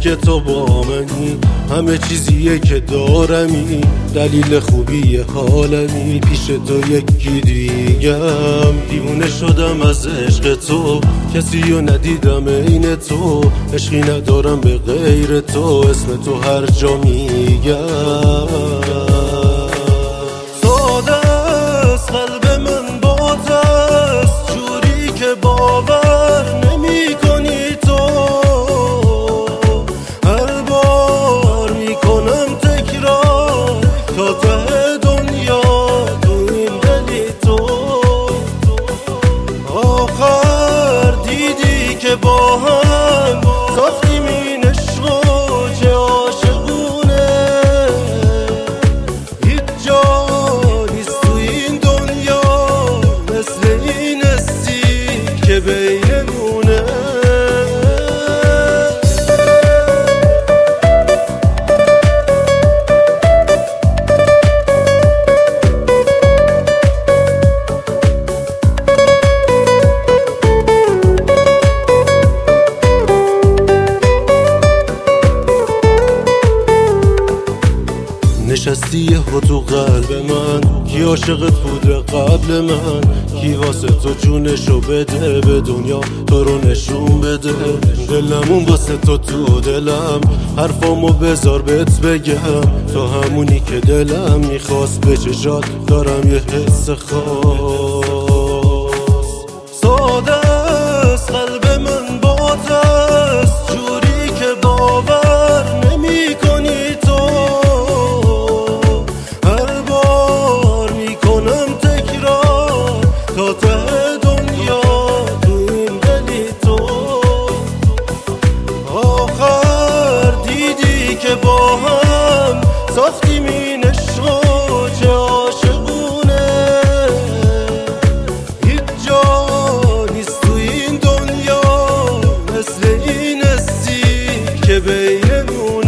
که تو با منی، همه چیزیه که دارمی، دلیل خوبی حالمی. پیش تو یکی دیگم، دیوونه شدم از عشق تو، کسی رو ندیدم عین تو، عشقی ندارم به غیر تو، اسم تو هر جا میگم. ساده است قلب من بازست، جوری که باور نمی کنی تو، هر بار میکنم تکرار تا ته دنیا تو این دلی تو. آخر دیدی که با هم ساختیم این عشق و چه عاشقونه، هیچ جا نیست تو این دنیا مثل این حسی که بینمونه. نشستی یهو تو قلب من، کی عاشقت بوده قبل من، کی واسه تو جونشو بده به دنیا تو رو نشون بده. دلمون واسه تو تو دلم، حرفامو بذار بهت بگم، تو همونی که دلم میخواست، به چشات دارم یه حس خاص. ساده است قلب من بازست، جوری که باور نمی کنی تو، تا ته دنیا تو این دلی تو. آخر دیدی که با هم ساختیم این عشق و چه عاشقونه، هیچ جا نیست تو این دنیا مثل این حسی که بینمون.